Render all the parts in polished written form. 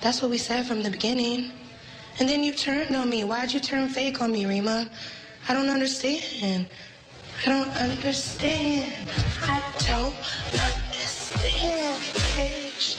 That's what we said from the beginning. And then you turned on me. Why'd you turn fake on me, Rima? I don't understand. I don't understand. I don't understand, bitch.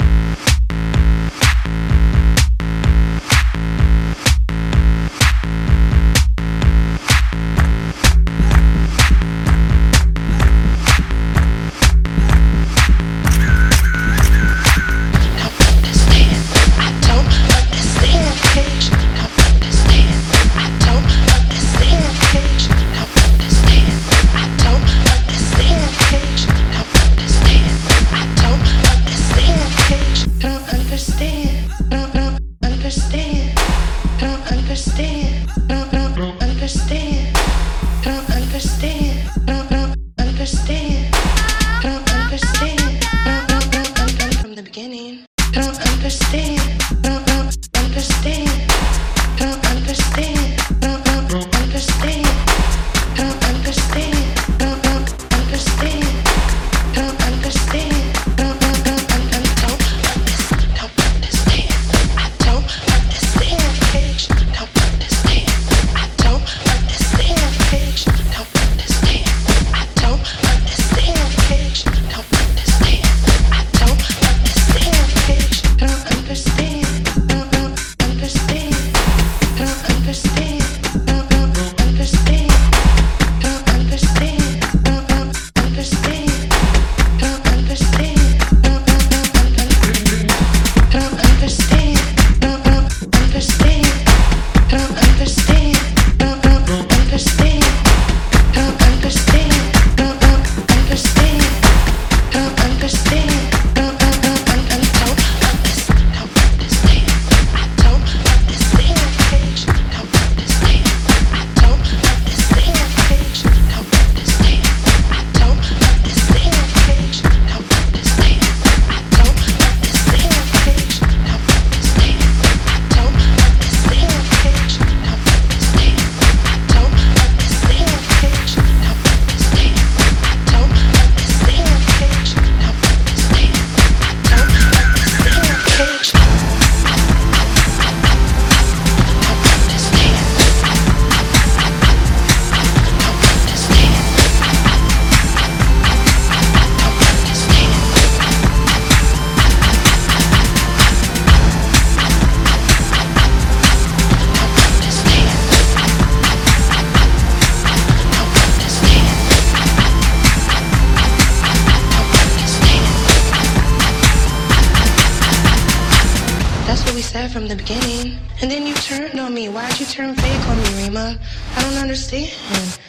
That's what we said from the beginning. And then you turned on me. Why'd you turn fake on me, Rima? I don't understand.